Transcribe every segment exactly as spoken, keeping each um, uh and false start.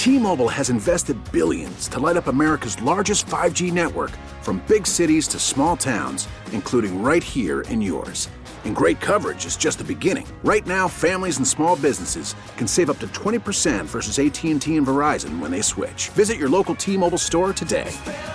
T-Mobile has invested billions to light up America's largest five G network, from big cities to small towns, including right here in yours. And great coverage is just the beginning. Right now, families and small businesses can save up to twenty percent versus A T and T and Verizon when they switch. Visit your local T-Mobile store today.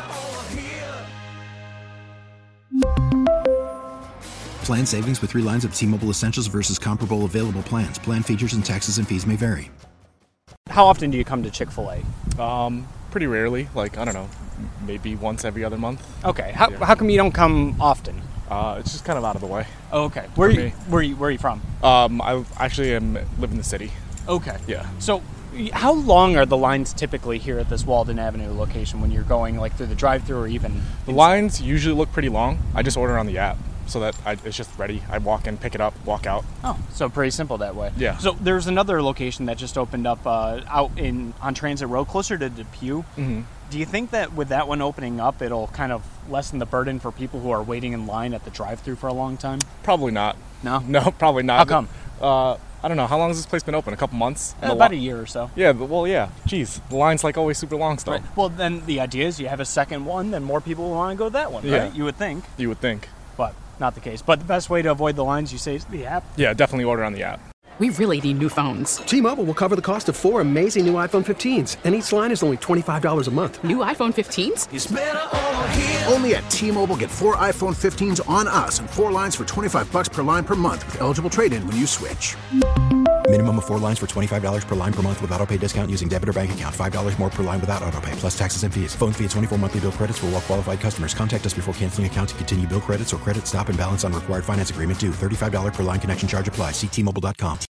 Plan savings with three lines of T-Mobile Essentials versus comparable available plans. Plan features and taxes and fees may vary. How often do you come to Chick-fil-A? Um, pretty rarely. Like, I don't know, maybe once every other month. Okay. How, Yeah. how come you don't come often? Uh, it's just kind of out of the way. Oh, okay. Where are For you, me. where, are you, where are you from? Um, I actually am live in the city. Okay. Yeah. So y- how long are the lines typically here at this Walden Avenue location when you're going like through the drive-thru or even... The lines usually look pretty long. I just order on the app, so that I, it's just ready. I walk in, pick it up, walk out. Oh, so pretty simple that way. Yeah. So there's another location that just opened up uh, out in on Transit Road, closer to Depew. Mm-hmm. Do you think that with that one opening up, it'll kind of lessen the burden for people who are waiting in line at the drive-thru for a long time? Probably not. No? No, probably not. How come? Uh, I don't know. How long has this place been open? A couple months? Uh, The about li- a year or so. Yeah, but, well, yeah. Jeez, the line's like always super long still. Right. Well, then the idea is you have a second one, then more people will want to go to that one, Yeah. right? You would think, You would think. but not the case. But the best way to avoid the lines, you say, is the app. Yeah, definitely order on the app. We really need new phones. T-Mobile will cover the cost of four amazing new iPhone fifteens, and each line is only twenty-five dollars a month. New iPhone fifteens? Only at T-Mobile, get four iPhone fifteens on us and four lines for twenty-five bucks per line per month with eligible trade-in when you switch. Minimum of four lines for twenty-five dollars per line per month with autopay discount using debit or bank account. five dollars more per line without autopay, plus taxes and fees. Phone fee at twenty-four monthly bill credits for well-qualified customers. Contact us before canceling account to continue bill credits or credit stop and balance on required finance agreement due. thirty-five dollars per line connection charge applies. See T Mobile dot com.